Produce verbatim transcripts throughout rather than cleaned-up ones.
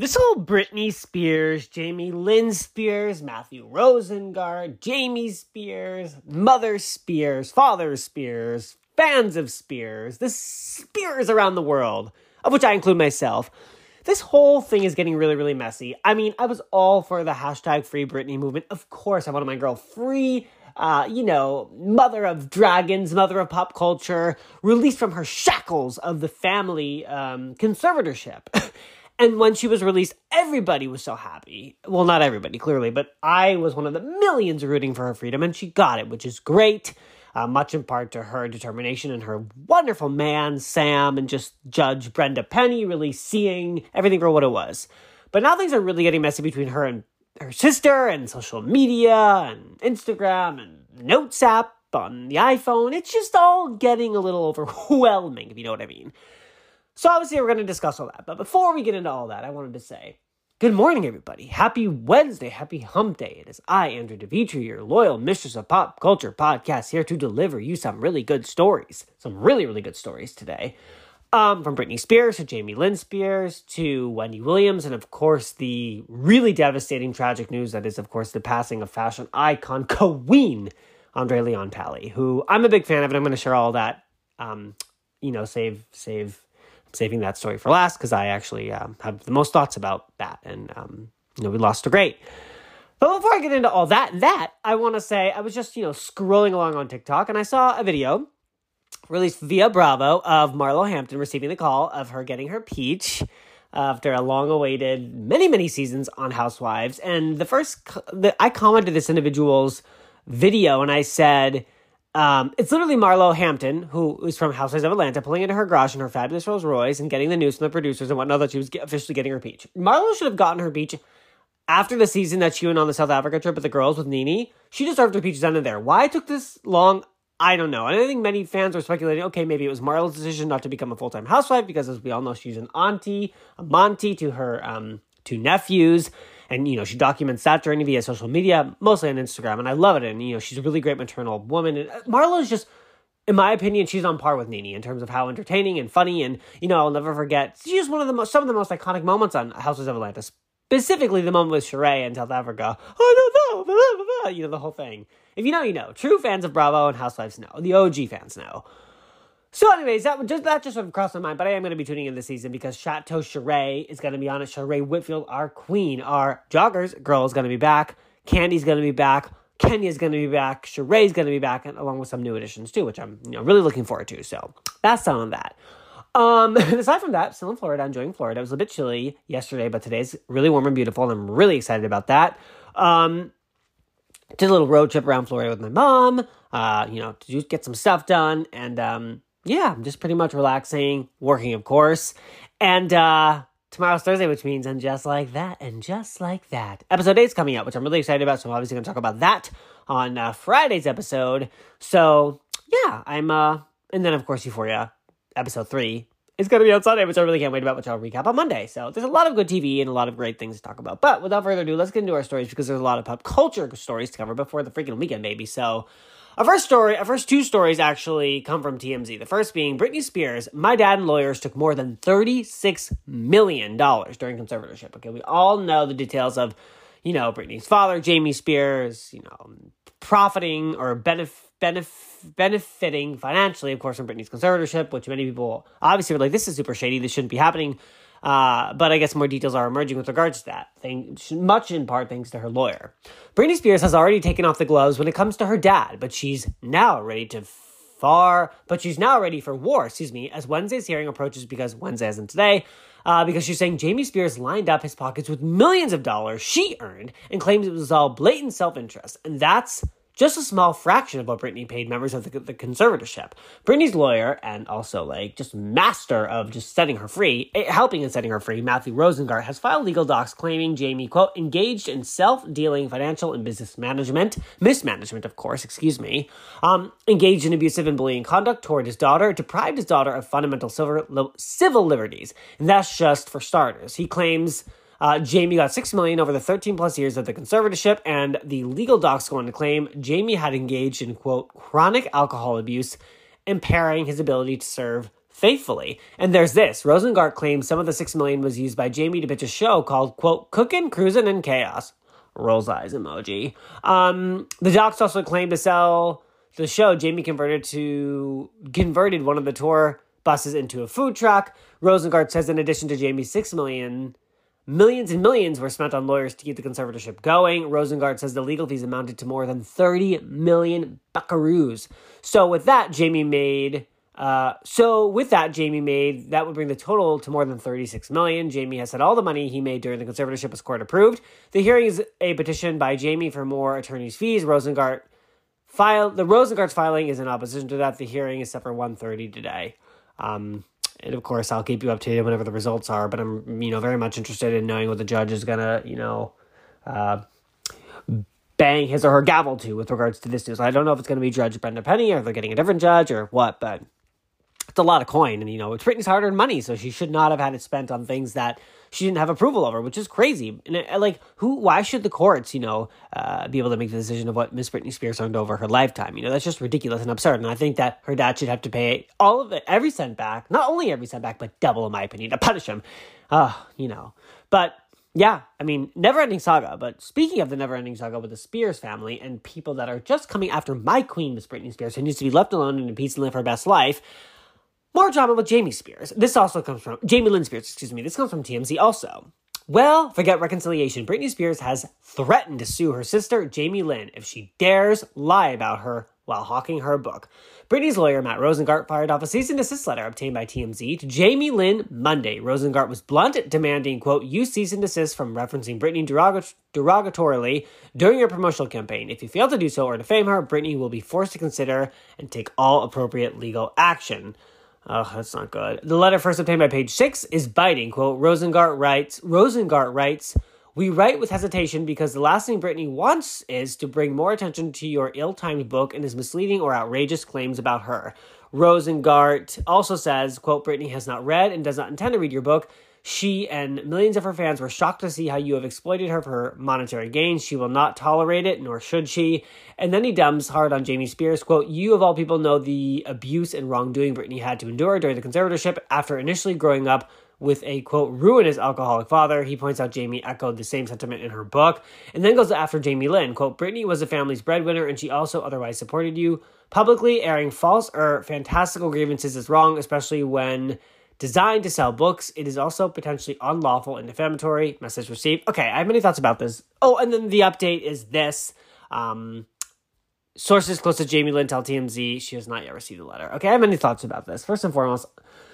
This whole Britney Spears, Jamie Lynn Spears, Matthew Rosengart, Jamie Spears, Mother Spears, Father Spears, fans of Spears, the Spears around the world, of which I include myself. This whole thing is getting really, really messy. I mean, I was all for the hashtag Free Britney movement. Of course, I wanted my girl free, uh, you know, mother of dragons, mother of pop culture, released from her shackles of the family um, conservatorship. And when she was released, everybody was so happy. Well, not everybody, clearly, but I was one of the millions rooting for her freedom, and she got it, which is great, uh, much in part to her determination and her wonderful man, Sam, and just Judge Brenda Penny really seeing everything for what it was. But now things are really getting messy between her and her sister, and social media, and Instagram, and Notes app on the iPhone. It's just all getting a little overwhelming, if you know what I mean. So obviously we're going to discuss all that. But before we get into all that, I wanted to say, good morning, everybody. Happy Wednesday. Happy hump day. It is I, Andrew DeVitri, your loyal mistress of pop culture podcast, here to deliver you some really good stories. Some really, really good stories today. Um, from Britney Spears to Jamie Lynn Spears to Wendy Williams. And of course, the really devastating tragic news that is, of course, the passing of fashion icon, Queen, Andre Leon Pally, who I'm a big fan of, and I'm going to share all that, um, you know, save, save, saving that story for last, because I actually um, have the most thoughts about that. And, um, you know, we lost her great. But before I get into all that, that, I want to say, I was just, you know, scrolling along on TikTok, and I saw a video released via Bravo of Marlo Hampton receiving the call of her getting her peach after a long-awaited many, many seasons on Housewives. And the first, the, I commented this individual's video, and I said, Um, it's literally Marlo Hampton, who is from Housewives of Atlanta, pulling into her garage in her fabulous Rolls Royce and getting the news from the producers and whatnot that she was get, officially getting her peach. Marlo should have gotten her peach after the season that she went on the South Africa trip with the girls with Nene. She deserved her peach then and there. Why it took this long, I don't know. And I think many fans were speculating, okay, maybe it was Marlo's decision not to become a full-time housewife because, as we all know, she's an auntie, a Monty to her um, two nephews. And, you know, she documents that journey via social media, mostly on Instagram. And I love it. And, you know, she's a really great maternal woman. And Marlo is just, in my opinion, she's on par with Nene in terms of how entertaining and funny. And, you know, I'll never forget, she's one of the most, some of the most iconic moments on Housewives of Atlanta. Specifically the moment with Sheree in South Africa. I don't know. Blah, blah, blah, you know, the whole thing. If you know, you know. True fans of Bravo and Housewives know. The O G fans know. So anyways, that just that just sort of crossed my mind, but I am going to be tuning in this season because Chateau Sheree is going to be on it. Sheree Whitfield, our queen, our joggers girl, is going to be back. Candy's going to be back. Kenya's going to be back. Sheree's going to be back, and along with some new additions too, which I'm you know really looking forward to. So that's some of that. Um, aside from that, still in Florida, enjoying Florida. It was a bit chilly yesterday, but today's really warm and beautiful, and I'm really excited about that. Um, did a little road trip around Florida with my mom. Uh, you know, to get some stuff done, and um. Yeah, I'm just pretty much relaxing, working, of course. And uh, tomorrow's Thursday, which means and just like that, and just like that. Episode eight is coming out, which I'm really excited about, so I'm obviously going to talk about that on uh, Friday's episode. So, yeah, I'm, uh, and then, of course, Euphoria, episode three, is going to be on Sunday, which I really can't wait about, which I'll recap on Monday. So, there's a lot of good T V and a lot of great things to talk about. But without further ado, let's get into our stories, because there's a lot of pop culture stories to cover before the freaking weekend, baby. So, Our first story, our first two stories actually come from T M Z. The first being Britney Spears. My dad and lawyers took more than thirty-six million dollars during conservatorship. Okay, we all know the details of, you know, Britney's father, Jamie Spears, you know, profiting or benef- benef- benefiting financially, of course, from Britney's conservatorship, which many people obviously were like, this is super shady, this shouldn't be happening. Uh, but I guess more details are emerging with regards to that, thing, much in part thanks to her lawyer. Britney Spears has already taken off the gloves when it comes to her dad, but she's now ready to far, but she's now ready for war, excuse me, as Wednesday's hearing approaches, because Wednesday isn't today, uh, because she's saying Jamie Spears lined up his pockets with millions of dollars she earned and claims it was all blatant self-interest. And that's just a small fraction of what Britney paid members of the, the conservatorship. Britney's lawyer, and also, like, just master of just setting her free, helping in setting her free, Matthew Rosengart, has filed legal docs claiming Jamie, quote, engaged in self-dealing financial and business management, mismanagement, of course, excuse me, um, engaged in abusive and bullying conduct toward his daughter, deprived his daughter of fundamental civil, civil liberties. And that's just for starters. He claims Uh, Jamie got six million dollars over the thirteen plus years of the conservatorship, and the legal docs go on to claim Jamie had engaged in, quote, chronic alcohol abuse, impairing his ability to serve faithfully. And there's this. Rosengart claims some of the six million dollars was used by Jamie to pitch a show called, quote, Cookin', Cruisin' and Chaos. Rolls eyes emoji. Um, the docs also claim to sell the show. Jamie converted to converted one of the tour buses into a food truck. Rosengart says in addition to Jamie's six million, millions and millions were spent on lawyers to keep the conservatorship going. Rosengart says the legal fees amounted to more than thirty million buckaroos. So with that, Jamie made Uh, so with that, Jamie made, that would bring the total to more than thirty-six million dollars. Jamie has said all the money he made during the conservatorship was court approved. The hearing is a petition by Jamie for more attorney's fees. Rosengart filed, the Rosengart's filing is in opposition to that. The hearing is set for one thirty today. Um, and of course, I'll keep you updated whenever the results are, but I'm, you know, very much interested in knowing what the judge is gonna, you know, uh, bang his or her gavel to with regards to this news. I don't know if it's going to be Judge Brenda Penny or if they're getting a different judge or what, but it's a lot of coin, and, you know, it's Britney's hard-earned money, so she should not have had it spent on things that she didn't have approval over, which is crazy. And, it, like, who, why should the courts, you know, uh, be able to make the decision of what Miss Britney Spears earned over her lifetime? You know, that's just ridiculous and absurd, and I think that her dad should have to pay all of it, every cent back, not only every cent back, but double, in my opinion, to punish him. Uh, you know, but... Yeah, I mean, never-ending saga, but speaking of the never-ending saga with the Spears family and people that are just coming after my queen, Miss Britney Spears, who needs to be left alone and in peace and live her best life, more drama with Jamie Spears. This also comes from, Jamie Lynn Spears, excuse me, this comes from T M Z also. Well, forget reconciliation. Britney Spears has threatened to sue her sister, Jamie Lynn, if she dares lie about her while hawking her book. Britney's lawyer, Matt Rosengart, fired off a cease and desist letter obtained by T M Z to Jamie Lynn Monday. Rosengart was blunt, demanding, quote, you cease and desist from referencing Britney derog- derogatorily during your promotional campaign. If you fail to do so or defame her, Britney will be forced to consider and take all appropriate legal action. Oh, that's not good. The letter first obtained by Page Six is biting. Quote, Rosengart writes, Rosengart writes, we write with hesitation because the last thing Britney wants is to bring more attention to your ill-timed book and his misleading or outrageous claims about her. Rosengart also says, quote, Britney has not read and does not intend to read your book. She and millions of her fans were shocked to see how you have exploited her for her monetary gains. She will not tolerate it, nor should she. And then he dumps hard on Jamie Spears. Quote, you of all people know the abuse and wrongdoing Britney had to endure during the conservatorship after initially growing up with a, quote, ruinous alcoholic father. He points out Jamie echoed the same sentiment in her book, and then goes after Jamie Lynn. Quote, Britney was the family's breadwinner, and she also otherwise supported you. Publicly airing false or fantastical grievances is wrong, especially when designed to sell books. It is also potentially unlawful and defamatory. Message received. Okay, I have many thoughts about this. Oh, and then the update is this. Um, sources close to Jamie Lynn tell T M Z she has not yet received the letter. Okay, I have many thoughts about this. First and foremost,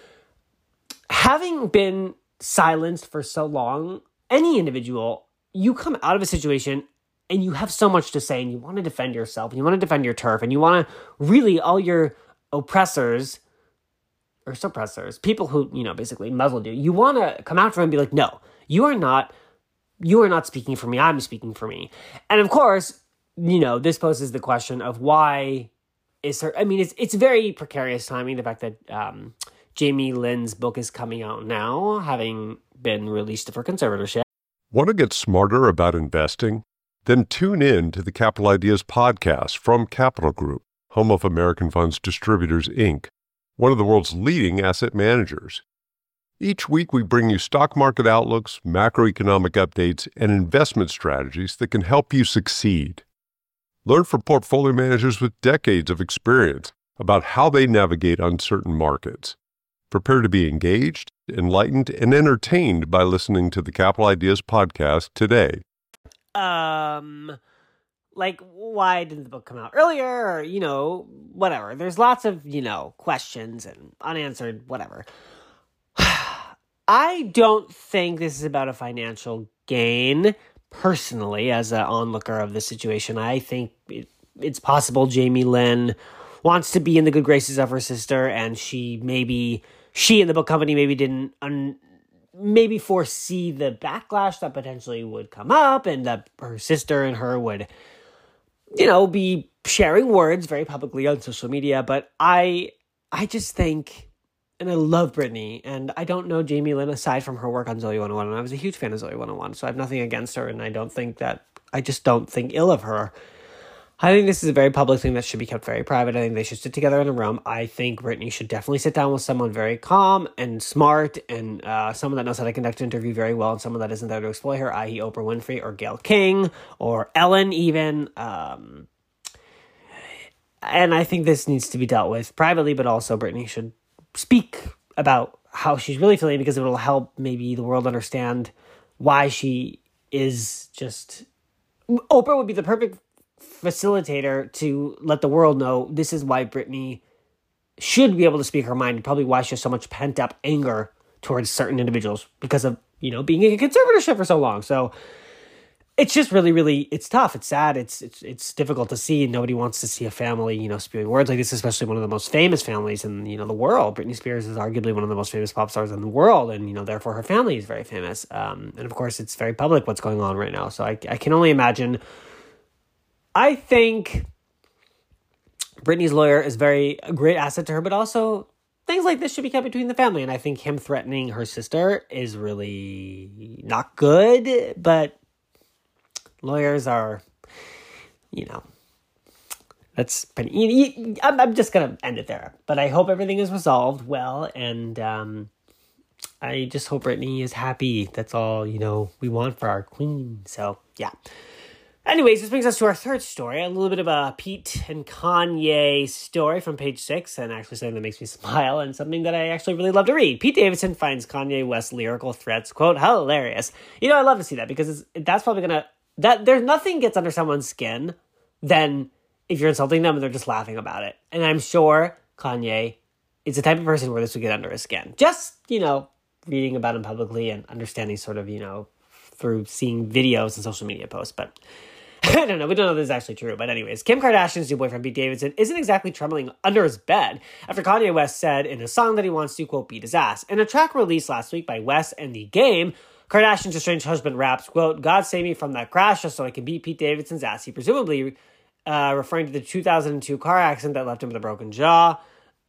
having been silenced for so long, any individual, you come out of a situation and you have so much to say and you want to defend yourself and you want to defend your turf and you want to really, all your oppressors or suppressors, people who, you know, basically muzzled you, you want to come out for them and be like, no, you are not, you are not speaking for me, I'm speaking for me. And of course, you know, this poses the question of why is her, I mean, it's it's very precarious timing, the fact that um, Jamie Lynn's book is coming out now, having been released for conservatorship. Want to get smarter about investing? Then tune in to the Capital Ideas podcast from Capital Group, home of American Funds Distributors, Incorporated, one of the world's leading asset managers. Each week we bring you stock market outlooks, macroeconomic updates, and investment strategies that can help you succeed. Learn from portfolio managers with decades of experience about how they navigate uncertain markets. Prepare to be engaged, enlightened, and entertained by listening to the Capital Ideas podcast today. Um... Like, why didn't the book come out earlier? Or, you know, whatever. There's lots of, you know, questions and unanswered whatever. I don't think this is about a financial gain. Personally, as an onlooker of the situation, I think it, it's possible Jamie Lynn wants to be in the good graces of her sister, and she maybe, she and the book company maybe didn't un, maybe foresee the backlash that potentially would come up, and that her sister and her would, you know, be sharing words very publicly on social media. But I I just think, and I love Britney, and I don't know Jamie Lynn aside from her work on Zoe one oh one, and I was a huge fan of Zoe one oh one, so I have nothing against her, and I don't think that, I just don't think ill of her. I think this is a very public thing that should be kept very private. I think they should sit together in a room. I think Britney should definitely sit down with someone very calm and smart and uh, someone that knows how to conduct an interview very well and someone that isn't there to exploit her, that is. Oprah Winfrey or Gayle King or Ellen even. Um, and I think this needs to be dealt with privately, but also Britney should speak about how she's really feeling because it will help maybe the world understand why she is just... Oprah would be the perfect facilitator to let the world know this is why Britney should be able to speak her mind and probably why she has so much pent up anger towards certain individuals because of, you know, being in a conservatorship for so long. So it's just really, really, it's tough. It's sad. It's, it's, it's difficult to see. Nobody wants to see a family, you know, spewing words like this, especially one of the most famous families in, you know, the world. Britney Spears is arguably one of the most famous pop stars in the world. And, you know, therefore her family is very famous. Um, and of course it's very public what's going on right now. So I, I can only imagine. I think Britney's lawyer is very a great asset to her, but also things like this should be kept between the family. And I think him threatening her sister is really not good, but lawyers are, you know, that's pretty, I'm, I'm just going to end it there, but I hope everything is resolved well. And um, I just hope Britney is happy. That's all, you know, we want for our queen. So yeah. Anyways, this brings us to our third story, a little bit of a Pete and Kanye story from page six, and actually something that makes me smile and something that I actually really love to read. Pete Davidson finds Kanye West's lyrical threats, quote, hilarious. You know, I love to see that because it's, that's probably going to, that there's nothing gets under someone's skin than if you're insulting them and they're just laughing about it. And I'm sure Kanye is the type of person where this would get under his skin. Just, you know, reading about him publicly and understanding sort of, you know, through seeing videos and social media posts, but I don't know. We don't know if this is actually true. But anyways, Kim Kardashian's new boyfriend, Pete Davidson, isn't exactly trembling under his bed after Kanye West said in a song that he wants to, quote, beat his ass. In a track released last week by West and The Game, Kardashian's estranged husband raps, quote, God save me from that crash just so I can beat Pete Davidson's ass. He presumably uh, referring to the two thousand two car accident that left him with a broken jaw.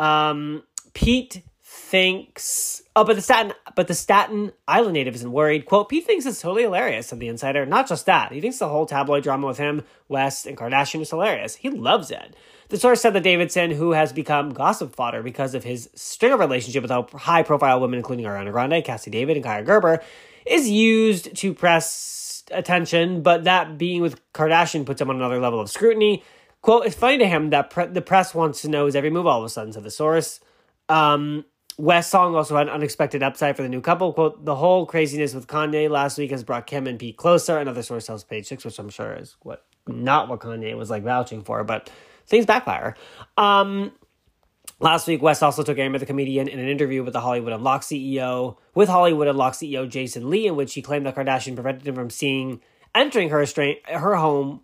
Um, Pete thinks... Oh, but the Staten, but the Staten Island native isn't worried. Quote, Pete thinks it's totally hilarious, said the insider. Not just that. He thinks the whole tabloid drama with him, West, and Kardashian is hilarious. He loves it. The source said that Davidson, who has become gossip fodder because of his string of relationship with high-profile women, including Ariana Grande, Cassie David, and Kaya Gerber, is used to press attention, but that being with Kardashian puts him on another level of scrutiny. Quote, it's funny to him that pre- the press wants to know his every move all of a sudden, said the source. Um... West's song also had an unexpected upside for the new couple. Quote, the whole craziness with Kanye last week has brought Kim and Pete closer. Another source tells page six, which I'm sure is what not what Kanye was like vouching for, but things backfire. Um, last week, West also took aim at the comedian in an interview with the Hollywood Unlocked C E O, with Hollywood Unlocked C E O Jason Lee, in which he claimed that Kardashian prevented him from seeing, entering her, estra- her home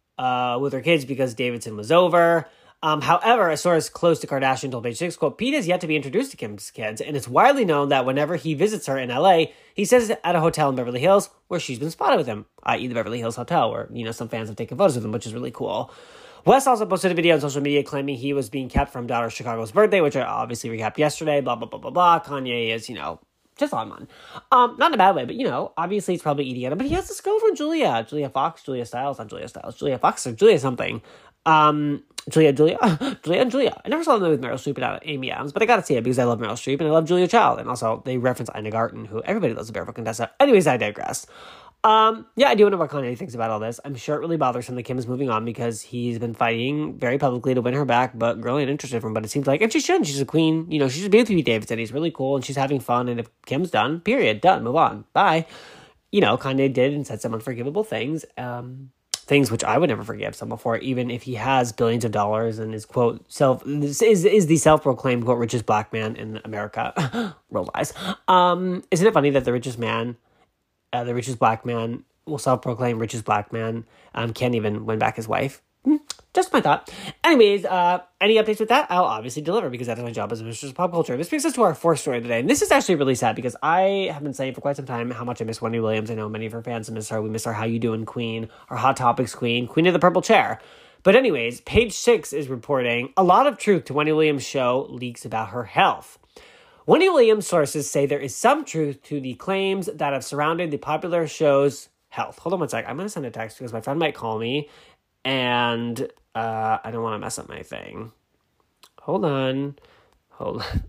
uh, with her kids because Davidson was over. Um, however, a source close to Kardashian told page six, quote, Pete has yet to be introduced to Kim's kids, and it's widely known that whenever he visits her in L A, he says at a hotel in Beverly Hills where she's been spotted with him, that is the Beverly Hills Hotel, where, you know, some fans have taken photos with him, which is really cool. West also posted a video on social media claiming he was being kept from daughter Chicago's birthday, which I obviously recapped yesterday, blah, blah, blah, blah, blah. Kanye is, you know, just on one. Um, not in a bad way, but, you know, obviously it's probably eating at him, but he has this girlfriend, Julia. Julia Fox, Julia Stiles, not Julia Stiles, Julia Fox or Julia something. Um, Julia, Julia, Julia and Julia. I never saw them with Meryl Streep and Amy Adams, but I gotta see it because I love Meryl Streep and I love Julia Child. And also, they reference Ina Garten, who everybody loves the Barefoot Contessa. Anyways, I digress. Um, yeah, I do wonder what Kanye thinks about all this. I'm sure it really bothers him that Kim is moving on because he's been fighting very publicly to win her back, but girl ain't interested in him. But it seems like, and she shouldn't. She's a queen. You know, she should be with Pete Davidson. He's really cool and she's having fun. And if Kim's done, period, done, move on, bye. You know, Kanye did and said some unforgivable things. Um... Things which I would never forgive someone for, even if he has billions of dollars and is, quote, self, is, is the self-proclaimed, quote, richest black man in America. Roll eyes. Um, isn't it funny that the richest man, uh, the richest black man, will self-proclaim richest black man, um, can't even win back his wife? Hmm, just my thought. Anyways, uh, any updates with that? I'll obviously deliver because that is my job as a mistress of pop culture. This brings us to our fourth story today. And this is actually really sad because I have been saying for quite some time how much I miss Wendy Williams. I know many of her fans miss her. We miss our How You Doing Queen, our Hot Topics Queen, Queen of the Purple Chair. But anyways, page six is reporting a lot of truth to Wendy Williams' show leaks about her health. Wendy Williams sources say there is some truth to the claims that have surrounded the popular show's health. Hold on one sec. I'm going to send a text because my friend might call me. and uh, I don't want to mess up my thing. Hold on. Hold on.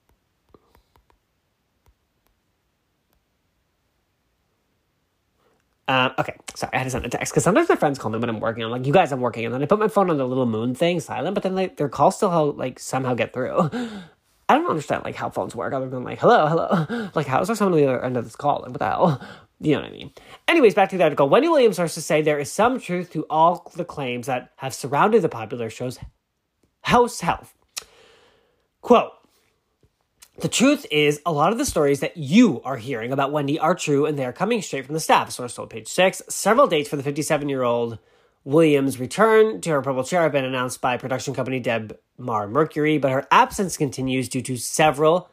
Um, okay, sorry, I had to send a text, because sometimes my friends call me when I'm working. I'm like, you guys, I'm working, and then I put my phone on the little moon thing, silent, but then like their calls still, like, somehow get through. I don't understand, like, how phones work, other than, like, hello, hello. Like, how is there someone on the other end of this call? Like, what the hell? You know what I mean? Anyways, back to the article. Wendy Williams starts to say there is some truth to all the claims that have surrounded the popular show's house health. Quote, the truth is, a lot of the stories that you are hearing about Wendy are true, and they are coming straight from the staff. Source told Page Six. Several dates for the fifty-seven-year-old Williams' return to her purple chair have been announced by production company Debmar Mercury, but her absence continues due to several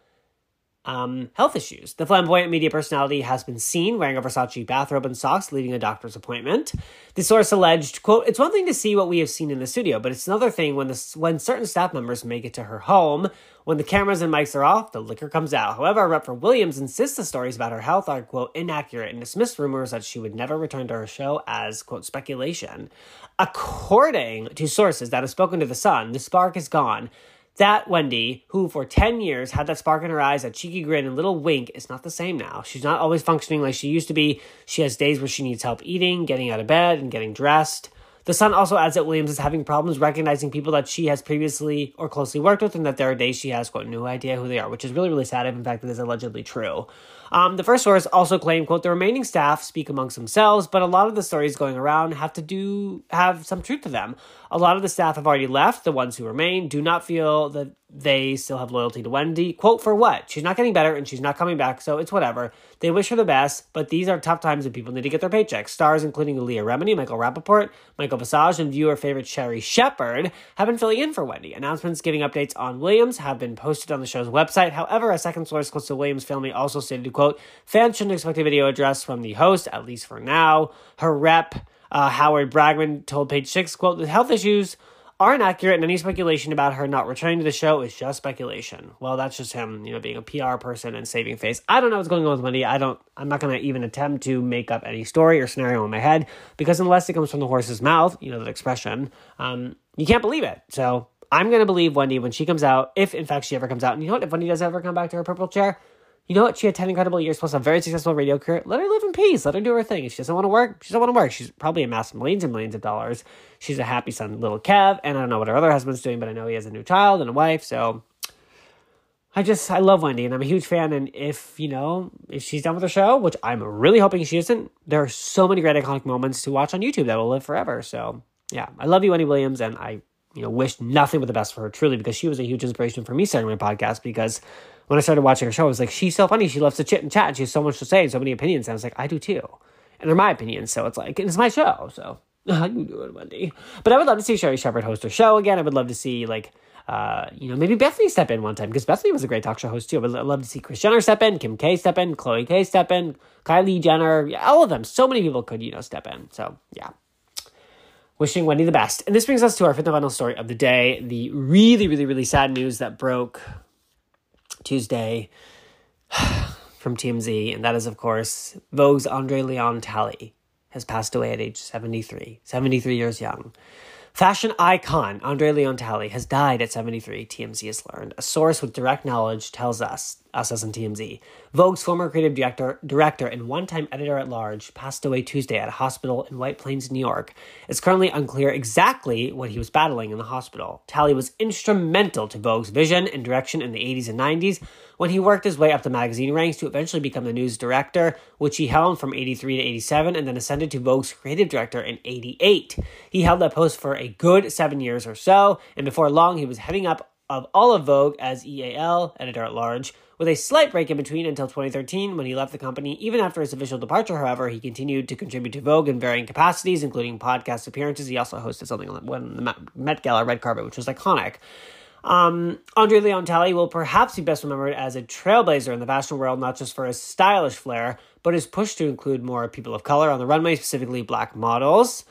um, health issues. The flamboyant media personality has been seen wearing a Versace bathrobe and socks, leaving a doctor's appointment. The source alleged, quote, it's one thing to see what we have seen in the studio, but it's another thing when the, when certain staff members make it to her home. When the cameras and mics are off, the liquor comes out. However, a rep for Williams insists the stories about her health are, quote, inaccurate, and dismissed rumors that she would never return to her show as, quote, speculation. According to sources that have spoken to The Sun, the spark is gone. That Wendy, who for ten years had that spark in her eyes, that cheeky grin and little wink, is not the same now. She's not always functioning like she used to be. She has days where she needs help eating, getting out of bed, and getting dressed. The Sun also adds that Williams is having problems recognizing people that she has previously or closely worked with, and that there are days she has, quote, no idea who they are, which is really, really sad if, in fact, it is allegedly true. Um, the first source also claimed, quote, the remaining staff speak amongst themselves, but a lot of the stories going around have to do, have some truth to them. A lot of the staff have already left. The ones who remain do not feel that they still have loyalty to Wendy. Quote, for what? She's not getting better and she's not coming back, so it's whatever. They wish her the best, but these are tough times and people need to get their paychecks. Stars including Leah Remini, Michael Rappaport, Michael Passage, and viewer favorite Sherry Shepherd have been filling in for Wendy. Announcements giving updates on Williams have been posted on the show's website. However, a second source close to Williams' family also stated, quote, fans shouldn't expect a video address from the host, at least for now. Her rep, uh, Howard Bragman, told Page Six, quote, the health issues aren't accurate, and any speculation about her not returning to the show is just speculation. Well, that's just him, you know, being a P R person and saving face. I don't know what's going on with Wendy. I don't, I'm not going to even attempt to make up any story or scenario in my head, because unless it comes from the horse's mouth, you know, that expression, um, you can't believe it. So I'm going to believe Wendy when she comes out, if in fact she ever comes out. And you know what? If Wendy does ever come back to her purple chair, you know what? She had ten incredible years plus a very successful radio career. Let her live in peace. Let her do her thing. If she doesn't want to work, she doesn't want to work. She's probably amassed millions and millions of dollars. She's a happy son, little Kev, and I don't know what her other husband's doing, but I know he has a new child and a wife, so I just, I love Wendy, and I'm a huge fan, and if, you know, if she's done with her show, which I'm really hoping she isn't, there are so many great iconic moments to watch on YouTube that will live forever, so yeah. I love you, Wendy Williams, and I, you know, wish nothing but the best for her, truly, because she was a huge inspiration for me starting my podcast, because when I started watching her show, I was like, she's so funny, she loves to chit and chat, and she has so much to say, and so many opinions, and I was like, I do too, and they're my opinions, so it's like, it's my show, so how you doing, Wendy? But I would love to see Sherry Shepherd host her show again. I would love to see, like, uh, you know, maybe Bethany step in one time, because Bethany was a great talk show host too. But I'd love to see Kris Jenner step in, Kim K step in, Khloe K step in, Kylie Jenner, yeah, all of them. So many people could, you know, step in. So, yeah. Wishing Wendy the best. And this brings us to our fifth and final story of the day. The really, really, really sad news that broke Tuesday from T M Z. And that is, of course, Vogue's Andre Leon Talley has passed away at age seventy-three, seventy-three years young. Fashion icon Andre Leon Talley has died at seventy-three, T M Z has learned. A source with direct knowledge tells us, us as in T M Z, Vogue's former creative director, director and one-time editor-at-large passed away Tuesday at a hospital in White Plains, New York. It's currently unclear exactly what he was battling in the hospital. Talley was instrumental to Vogue's vision and direction in the eighties and nineties when he worked his way up the magazine ranks to eventually become the news director, which he held from eighty-three to eighty-seven, and then ascended to Vogue's creative director in eighty-eight. He held that post for a good seven years or so, and before long he was heading up of all of Vogue as E A L, editor-at-large, with a slight break in between until twenty thirteen when he left the company. Even after his official departure, however, he continued to contribute to Vogue in varying capacities, including podcast appearances. He also hosted something on the Met Gala red carpet, which was iconic. Um, Andre Leon Talley will perhaps be best remembered as a trailblazer in the fashion world, not just for his stylish flair, but his push to include more people of color on the runway, specifically black models.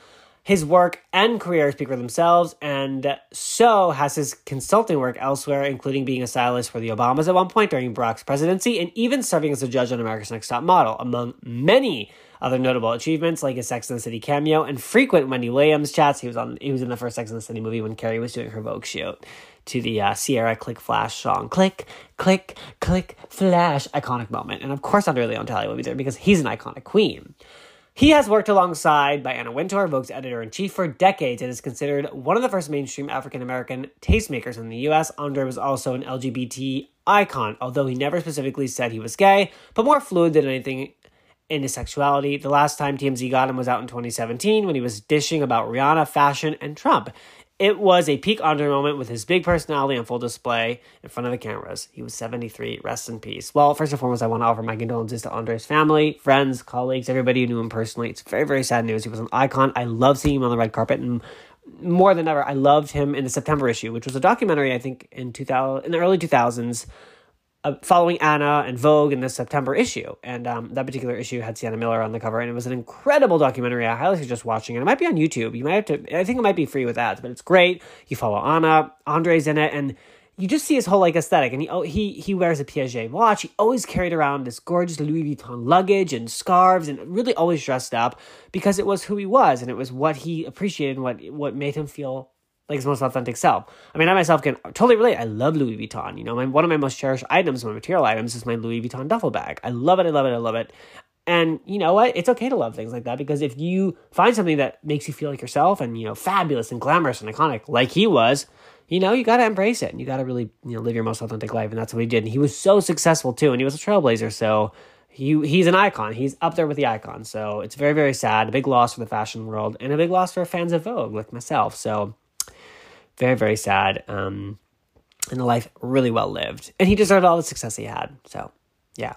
His work and career speak for themselves, and so has his consulting work elsewhere, including being a stylist for the Obamas at one point during Barack's presidency, and even serving as a judge on America's Next Top Model, among many other notable achievements like his Sex and the City cameo and frequent Wendy Williams chats. He was on. He was in the first Sex and the City movie when Carrie was doing her Vogue shoot to the uh, Sierra Click Flash song. Click, click, click, flash. Iconic moment. And of course, Andre Leon Talley will be there because he's an iconic queen. He has worked alongside by Anna Wintour, Vogue's editor-in-chief, for decades and is considered one of the first mainstream African-American tastemakers in the U S. Andre was also an L G B T icon, although he never specifically said he was gay, but more fluid than anything in his sexuality. The last time T M Z got him was out in twenty seventeen when he was dishing about Rihanna, fashion, and Trump. It was a peak Andre moment with his big personality on full display in front of the cameras. He was seventy-three. Rest in peace. Well, first and foremost, I want to offer my condolences to Andre's family, friends, colleagues, everybody who knew him personally. It's very, very sad news. He was an icon. I love seeing him on the red carpet, and more than ever, I loved him in the September issue, which was a documentary, I think, in two thousand, in the early two thousands, Uh, following Anna and Vogue in the September issue. And um, that particular issue had Sienna Miller on the cover, and it was an incredible documentary. I highly suggest watching it. It might be on YouTube. You might have to, I think it might be free with ads, but it's great. You follow Anna, Andre's in it, and you just see his whole like aesthetic. And he oh, he he wears a Piaget watch. He always carried around this gorgeous Louis Vuitton luggage and scarves, and really always dressed up because it was who he was, and it was what he appreciated and what, what made him feel like his most authentic self. I mean, I myself can totally relate. I love Louis Vuitton. You know, my, one of my most cherished items, my material items, is my Louis Vuitton duffel bag. I love it. I love it. I love it. And you know what? It's okay to love things like that, because if you find something that makes you feel like yourself and, you know, fabulous and glamorous and iconic, like he was, you know, you got to embrace it, and you got to really, you know, live your most authentic life. And that's what he did. And he was so successful too. And he was a trailblazer. So he he's an icon. He's up there with the icons. So it's very, very sad. A big loss for the fashion world, and a big loss for fans of Vogue like myself. So very, very sad, um, and a life really well lived. And he deserved all the success he had. So, yeah.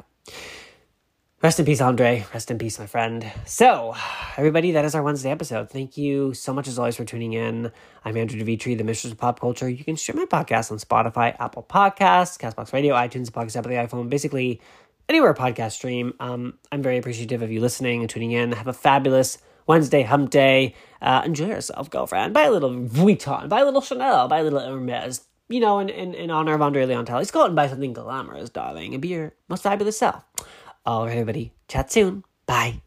Rest in peace, Andre. Rest in peace, my friend. So, everybody, that is our Wednesday episode. Thank you so much, as always, for tuning in. I'm Andrew DeVitri, the Mistress of Pop Culture. You can stream my podcast on Spotify, Apple Podcasts, CastBox Radio, iTunes, Podcast app on the iPhone, basically anywhere podcast stream. Um, I'm very appreciative of you listening and tuning in. Have a fabulous Wednesday hump day. Uh, enjoy yourself, girlfriend. Buy a little Vuitton, buy a little Chanel, buy a little Hermes. You know, in, in, in honor of Andre Leon Talley. Let's go out and buy something glamorous, darling, and be your most fabulous self. All right, everybody. Chat soon. Bye.